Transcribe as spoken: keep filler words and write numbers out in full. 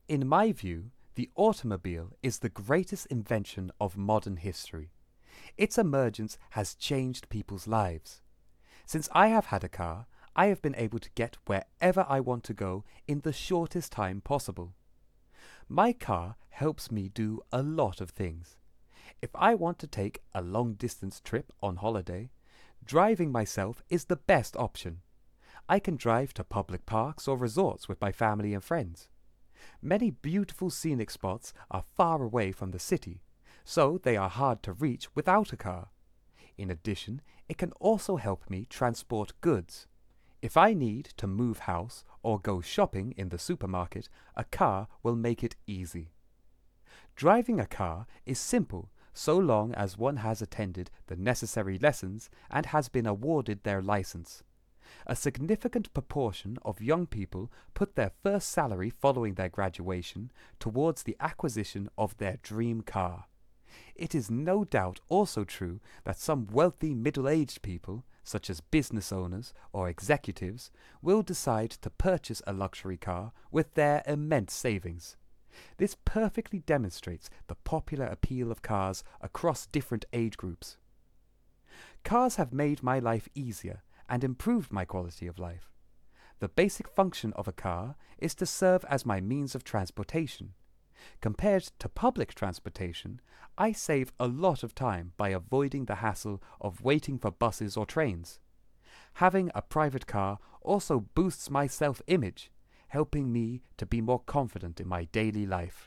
In my view, the automobile is the greatest invention of modern history. Its emergence has changed people's lives. Since I have had a car, I have been able to get wherever I want to go in the shortest time possible. My car helps me do a lot of things. If I want to take a long-distance trip on holiday, driving myself is the best option. I can drive to public parks or resorts with my family and friends. Many beautiful scenic spots are far away from the city, so they are hard to reach without a car. In addition, it can also help me transport goods. If I need to move house or go shopping in the supermarket, a car will make it easy. Driving a car is simple so long as one has attended the necessary lessons and has been awarded their license. A significant proportion of young people put their first salary following their graduation towards the acquisition of their dream car. It is no doubt also true that some wealthy middle-aged people, such as business owners or executives, will decide to purchase a luxury car with their immense savings. This perfectly demonstrates the popular appeal of cars across different age groups. Cars have made my life easier and improved my quality of life. The basic function of a car is to serve as my means of transportation. Compared to public transportation, I save a lot of time by avoiding the hassle of waiting for buses or trains. Having a private car also boosts my self-image, helping me to be more confident in my daily life.